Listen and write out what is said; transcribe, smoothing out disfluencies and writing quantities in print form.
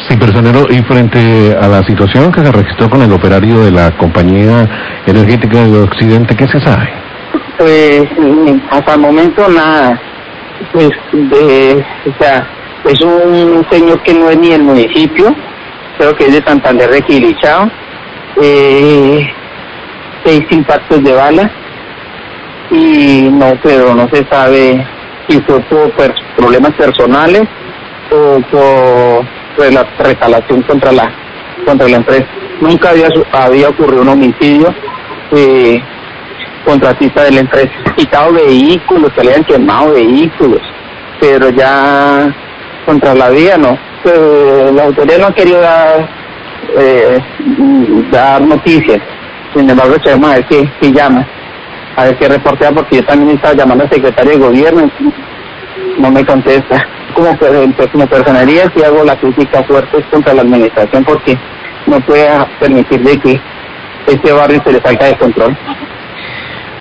Sí, personero, y frente a la situación que se registró con el operario de la compañía energética de Occidente, ¿qué se sabe? Pues hasta el momento nada. Pues o sea, es un señor que no es ni del municipio, creo que es de Santander de Quilichao, 6 impactos de bala, y pero no se sabe si fue por problemas personales o por la retalación contra la empresa. Nunca había ocurrido un homicidio contratista de la empresa. Quitado vehículos, se le han quemado vehículos, pero ya contra la vía no. La autoridad no ha querido dar noticias. Sin embargo, esperemos a ver qué llama, a ver qué reportea, porque yo también estaba llamando al secretario de gobierno, no me contesta. Como personería sí hago la crítica fuerte contra la administración, porque no puede permitir de que este barrio se le salga de control.